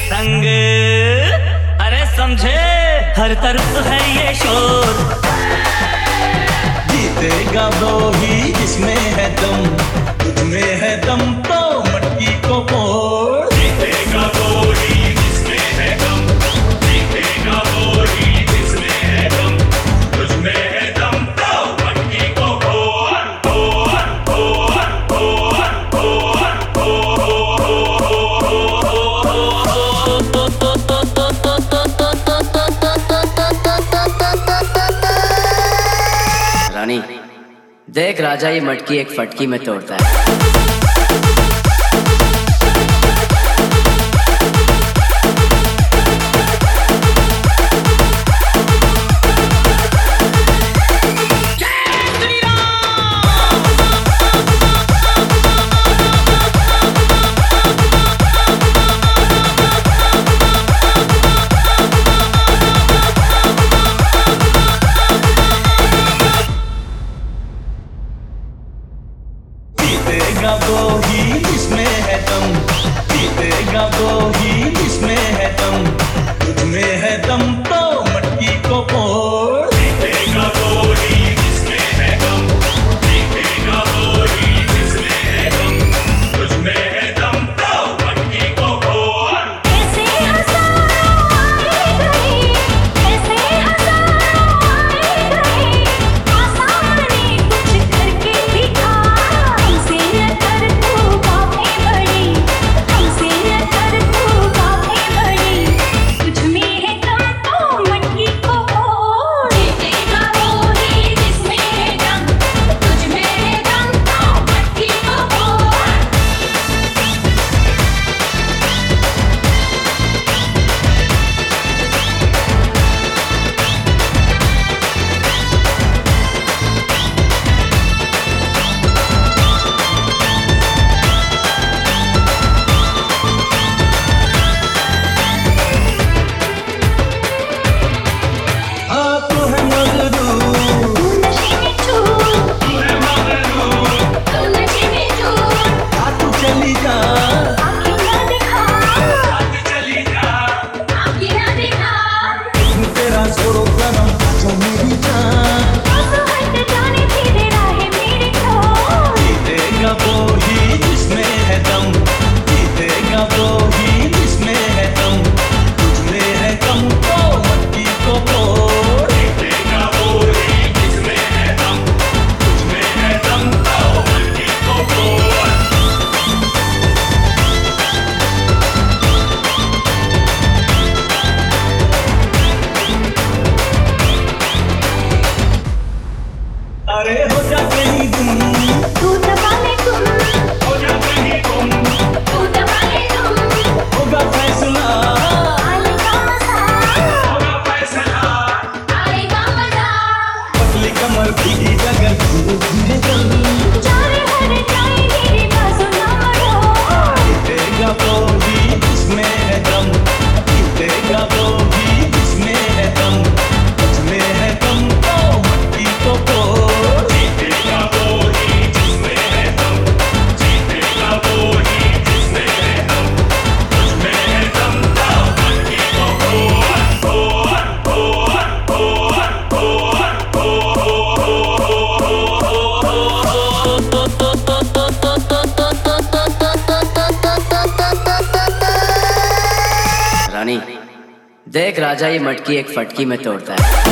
संग, अरे समझे हर तरफ है ये शोर। जीतेगा वो ही जिसमें है दम, तुझमें है दम तो मटकी को फोड़। जीतेगा वो ही जिसमें है दम, जीतेगा वो ही जिसमें है दम, तुझमें है दम तो मटकी को फोड़। रानी देख, राजा ये मटकी एक फटकी में तोड़ता है। जीतेगा वो ही जिसमें है दम, जीतेगा वो ही जिसमें है दम, तुझमें है दम तो मटकी को फोड़। जीतेगा वो ही जिसमें है दम, जीतेगा वो ही जिसमें है दम, तुझमें है दम तो मटकी को फोड़। ऐसे हजारों आए गए, ऐसे हजारों आए गए, आसानी कुछ करके दिखा। हमसे न कर तू बातें बड़ी, हमसे न कर तू बातें बड़ी, तुझमें है दम तो मटकी को फोड़। जीतेगा वो ही जिसमें है दम, तुझमें है दम तो मटकी को फोड़। आप है मगरूर, तू नशे में चूर, तू है मगरूर, तू नशे में चूर, तू चली जा, आँखें ना दिखा, साथ चली जा। आँखें ना दिखा। तेरा जोरो करम जो मेरी जान। आंसू हट जाने तेरे राहें मेरी छोड़। जीतेगा वो ही जिसमें है दम, जीतेगा वो ही जिसमें है दम, तुझमें है दम तो मटकी को फोड़। जीतेगा वो ही जिसमें है दम, तुझमें है दम तो मटकी को फोड़। अरे हो जा कहीं गुम, तू दबा ले तुम, हो जा कहीं तुम, तू दबा ले तुम, होगा फैसला। आएगा मजा, होगा फैसला। आएगा मजा। पतली कमर भीगी जगह धीरे धीरे चल। जा रे हर जाए मेरे बाजू ना मरो। जीतेगा वो ही जिसमें है दम, जीतेगा वो ही जिसमें है दम, तुझमें है दम तो मटकी को फोड़। जीतेगा वो ही जिसमें है दम, जीतेगा वो ही जिसमें है दम, तुझमें है दम तो मटकी को फोड़। रानी देख, राजा ये मटकी एक फटकी में तोड़ता है।